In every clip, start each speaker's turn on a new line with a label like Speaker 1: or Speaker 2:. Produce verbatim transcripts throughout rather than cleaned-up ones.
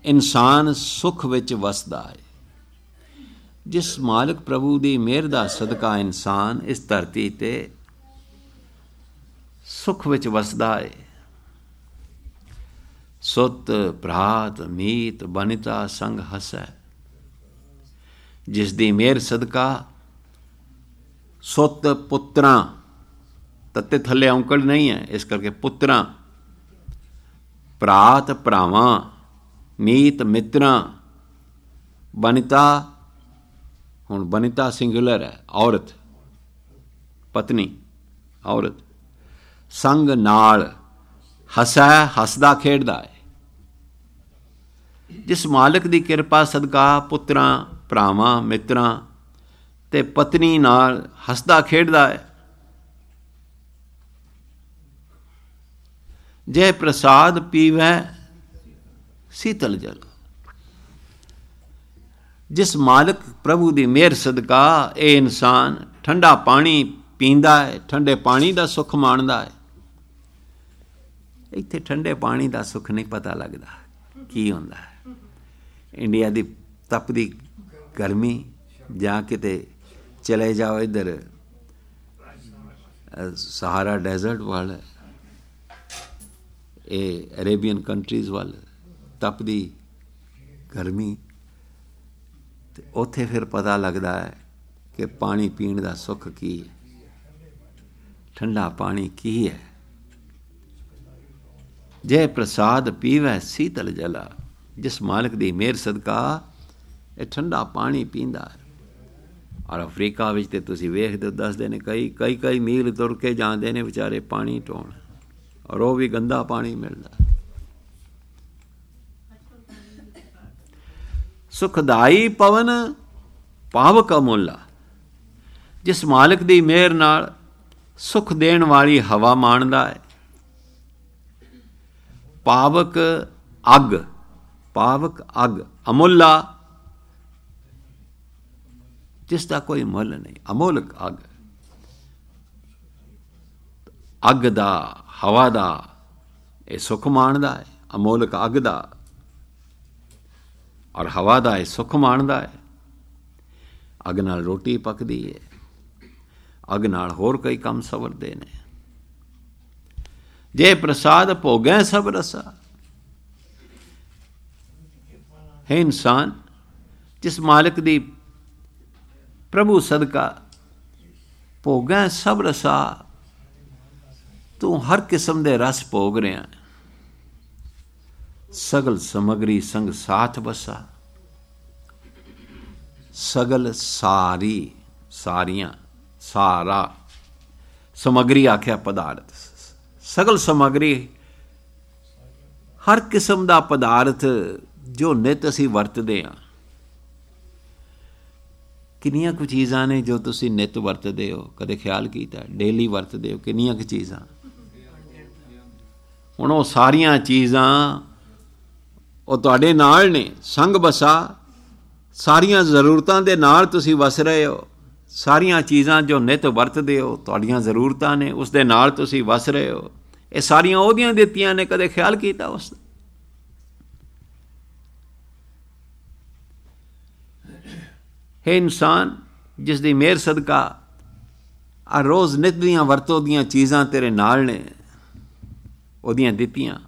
Speaker 1: ਇਨਸਾਨ ਸੁੱਖ ਵਿੱਚ ਵਸਦਾ ਹੈ। ਜਿਸ ਮਾਲਕ ਪ੍ਰਭੂ ਦੀ ਮਿਹਰ ਦਾ ਸਦਕਾ ਇਨਸਾਨ ਇਸ ਧਰਤੀ ਤੇ ਸੁੱਖ ਵਿੱਚ ਵਸਦਾ ਹੈ। ਸੁੱਤ ਭਰਾਤ ਮੀਤ ਬਨਿਤਾ ਸੰਗ ਹਸੈ। ਜਿਸ ਦੀ ਮਿਹਰ ਸਦਕਾ ਸੁੱਤ ਪੁੱਤਰਾਂ, ਤੱਤੇ ਥੱਲੇ ਔਂਕੜ ਨਹੀਂ ਹੈ, ਇਸ ਕਰਕੇ ਪੁੱਤਰਾਂ, ਭਰਾਤ ਭਰਾਵਾਂ, ਮੀਤ ਮਿੱਤਰਾਂ, ਬਨਿਤਾ, ਹੁਣ ਬਨਿਤਾ ਸਿੰਗੂਲਰ ਹੈ, ਔਰਤ, ਪਤਨੀ, ਔਰਤ, ਸੰਗ ਨਾਲ, ਹਸੈ ਹੱਸਦਾ ਖੇਡਦਾ ਹੈ। ਜਿਸ ਮਾਲਕ ਦੀ ਕਿਰਪਾ ਸਦਕਾ ਪੁੱਤਰਾਂ, ਭਰਾਵਾਂ, ਮਿੱਤਰਾਂ ਤੇ ਪਤਨੀ ਨਾਲ ਹੱਸਦਾ ਖੇਡਦਾ ਹੈ। ਜੇ ਪ੍ਰਸਾਦ ਪੀਵੈ ਸੀਤਲ ਜਲ। ਜਿਸ ਮਾਲਕ ਪ੍ਰਭੂ ਦੀ ਮਿਹਰ ਸਦਕਾ ਇਹ ਇਨਸਾਨ ਠੰਡਾ ਪਾਣੀ ਪੀਂਦਾ ਹੈ, ਠੰਡੇ ਪਾਣੀ ਦਾ ਸੁੱਖ ਮਾਣਦਾ ਹੈ। ਇੱਥੇ ਠੰਡੇ ਪਾਣੀ ਦਾ ਸੁੱਖ ਨਹੀਂ ਪਤਾ ਲੱਗਦਾ ਕੀ ਹੁੰਦਾ ਹੈ। ਇੰਡੀਆ ਦੀ ਤਪਦੀ ਗਰਮੀ, ਜਾਂ ਕਿਤੇ ਚਲੇ ਜਾਓ ਇੱਧਰ ਸਹਾਰਾ ਡੈਜ਼ਰਟ ਵੱਲ, ਇਹ ਅਰੇਬੀਅਨ ਕੰਟਰੀਜ਼ ਵੱਲ ਤਪਦੀ ਗਰਮੀ, ਤੇ ਉੱਥੇ ਫਿਰ ਪਤਾ ਲੱਗਦਾ ਹੈ ਕਿ ਪਾਣੀ ਪੀਣ ਦਾ ਸੁੱਖ ਕੀ ਹੈ, ਠੰਡਾ ਪਾਣੀ ਕੀ ਹੈ। ਜੇ ਪ੍ਰਸਾਦ ਪੀਵੈ ਸੀਤਲ ਜਲਾ। ਜਿਸ ਮਾਲਕ ਦੀ ਮਿਹਰ ਸਦਕਾ ਇਹ ਠੰਡਾ ਪਾਣੀ ਪੀਂਦਾ ਹੈ। ਔਰ ਅਫਰੀਕਾ ਵਿੱਚ ਤੇ ਤੁਸੀਂ ਵੇਖਦੇ ਹੋ, ਦੱਸਦੇ ਨੇ ਕਈ ਕਈ ਕਈ ਮੀਲ ਤੁਰ ਕੇ ਜਾਂਦੇ ਨੇ ਵਿਚਾਰੇ ਪਾਣੀ ਢੋਣ, ਔਰ ਉਹ ਵੀ ਗੰਦਾ ਪਾਣੀ ਮਿਲਦਾ। ਸੁਖਦਾਈ ਪਵਨ ਪਾਵਕ ਅਮੁੱਲਾ। ਜਿਸ ਮਾਲਕ ਦੀ ਮਿਹਰ ਨਾਲ ਸੁੱਖ ਦੇਣ ਵਾਲੀ ਹਵਾ ਮਾਣਦਾ ਹੈ। ਪਾਵਕ ਅੱਗ, ਪਾਵਕ ਅੱਗ, ਅਮੁੱਲਾ, ਜਿਸ ਦਾ ਕੋਈ ਮੁੱਲ ਨਹੀਂ, ਅਮੋਲਕ ਅੱਗ। ਅੱਗ ਦਾ, ਹਵਾ ਦਾ ਇਹ ਸੁੱਖ ਮਾਣਦਾ ਹੈ, ਅਮੋਲਕ ਅੱਗ ਦਾ ਔਰ ਹਵਾ ਦਾ ਇਹ ਸੁੱਖ ਮਾਣਦਾ ਹੈ। ਅੱਗ ਨਾਲ ਰੋਟੀ ਪੱਕਦੀ ਹੈ, ਅੱਗ ਨਾਲ ਹੋਰ ਕਈ ਕੰਮ ਸਵਰਦੇ ਨੇ। ਜੇ ਪ੍ਰਸਾਦ ਭੋਗੈ ਸਭ ਰਸਾ। ਹੈ ਇਨਸਾਨ, ਜਿਸ ਮਾਲਕ ਦੀ ਪ੍ਰਭੂ ਸਦਕਾ ਭੋਗੈ ਸਭ ਰਸਾ, ਤੂੰ ਹਰ ਕਿਸਮ ਦੇ ਰਸ ਭੋਗ ਰਿਹਾ। ਸਗਲ ਸਮਗਰੀ ਸੰਗ ਸਾਥ ਬਸਾ। ਸਗਲ ਸਾਰੀ, ਸਾਰੀਆਂ, ਸਾਰਾ, ਸਮਗਰੀ ਆਖਿਆ ਪਦਾਰਥ। ਸਗਲ ਸਮਗਰੀ, ਹਰ ਕਿਸਮ ਦਾ ਪਦਾਰਥ ਜੋ ਨਿੱਤ ਅਸੀਂ ਵਰਤਦੇ ਹਾਂ। ਕਿੰਨੀਆਂ ਕੁ ਚੀਜ਼ਾਂ ਨੇ ਜੋ ਤੁਸੀਂ ਨਿੱਤ ਵਰਤਦੇ ਹੋ, ਕਦੇ ਖਿਆਲ ਕੀਤਾ? ਡੇਲੀ ਵਰਤਦੇ ਹੋ ਕਿੰਨੀਆਂ ਕੁ ਚੀਜ਼ਾਂ। ਹੁਣ ਉਹ ਸਾਰੀਆਂ ਚੀਜ਼ਾਂ ਉਹ ਤੁਹਾਡੇ ਨਾਲ ਨੇ, ਸੰਗ ਬਸਾ। ਸਾਰੀਆਂ ਜ਼ਰੂਰਤਾਂ ਦੇ ਨਾਲ ਤੁਸੀਂ ਵਸ ਰਹੇ ਹੋ। ਸਾਰੀਆਂ ਚੀਜ਼ਾਂ ਜੋ ਨਿੱਤ ਵਰਤਦੇ ਹੋ, ਤੁਹਾਡੀਆਂ ਜ਼ਰੂਰਤਾਂ ਨੇ, ਉਸ ਦੇ ਨਾਲ ਤੁਸੀਂ ਵਸ ਰਹੇ ਹੋ। ਇਹ ਸਾਰੀਆਂ ਉਹਦੀਆਂ ਦਿੱਤੀਆਂ ਨੇ, ਕਦੇ ਖਿਆਲ ਕੀਤਾ ਉਸ ਦਾ? ਹੈ ਇਨਸਾਨ, ਜਿਸ ਦੀ ਮਿਹਰ ਸਦਕਾ ਆ ਰੋਜ਼ ਨਿੱਤ ਦੀਆਂ ਵਰਤੋਂ ਦੀਆਂ ਚੀਜ਼ਾਂ ਤੇਰੇ ਨਾਲ ਨੇ, ਉਹਦੀਆਂ ਦਿੱਤੀਆਂ।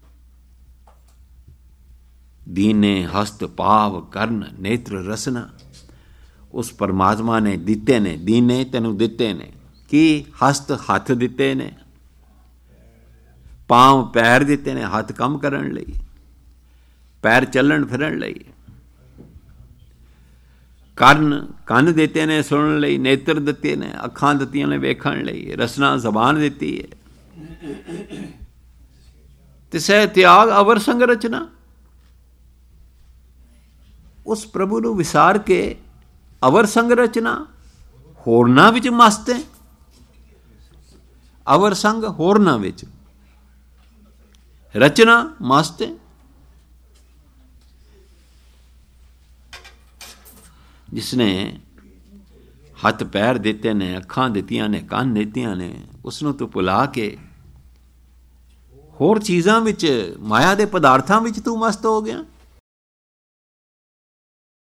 Speaker 1: ਦੀਨੇ ਹਸਤ ਭਾਵ ਕਰਨ ਨੇਤਰ ਰਸਨਾ। ਉਸ ਪਰਮਾਤਮਾ ਨੇ ਦਿੱਤੇ ਨੇ, ਦੀਨੇ ਤੈਨੂੰ ਦਿੱਤੇ ਨੇ ਕੀ? ਹਸਤ ਹੱਥ ਦਿੱਤੇ ਨੇ, ਪਾਂਵ ਪੈਰ ਦਿੱਤੇ ਨੇ ਹੱਥ ਕੰਮ ਕਰਨ ਲਈ, ਪੈਰ ਚੱਲਣ ਫਿਰਨ ਲਈ, ਕੰਨ ਕੰਨ ਦਿੱਤੇ ਨੇ ਸੁਣਨ ਲਈ, ਨੇਤਰ ਦਿੱਤੇ ਨੇ ਅੱਖਾਂ ਦਿੱਤੀਆਂ ਨੇ ਵੇਖਣ ਲਈ, ਰਸਨਾ ਜ਼ਬਾਨ ਦਿੱਤੀ ਹੈ। ਤਿਸੈ ਤਿਆਗ ਅਵਰ ਸੰਗ ਰਚਨਾ। ਉਸ ਪ੍ਰਭੂ ਨੂੰ ਵਿਸਾਰ ਕੇ ਅਵਰ ਸੰਗ ਰਚਨਾ, ਹੋਰਨਾਂ ਵਿੱਚ ਮਸਤ ਹੈ। ਅਵਰ ਸੰਗ ਹੋਰਨਾਂ ਵਿੱਚ, ਰਚਨਾ ਮਸਤ ਹੈ। ਜਿਸਨੇ ਹੱਥ ਪੈਰ ਦਿੱਤੇ ਨੇ, ਅੱਖਾਂ ਦਿੱਤੀਆਂ ਨੇ, ਕੰਨ ਦਿੱਤੀਆਂ ਨੇ, ਉਸਨੂੰ ਤੂੰ ਭੁਲਾ ਕੇ ਹੋਰ ਚੀਜ਼ਾਂ ਵਿੱਚ, ਮਾਇਆ ਦੇ ਪਦਾਰਥਾਂ ਵਿੱਚ ਤੂੰ ਮਸਤ ਹੋ ਗਿਆ।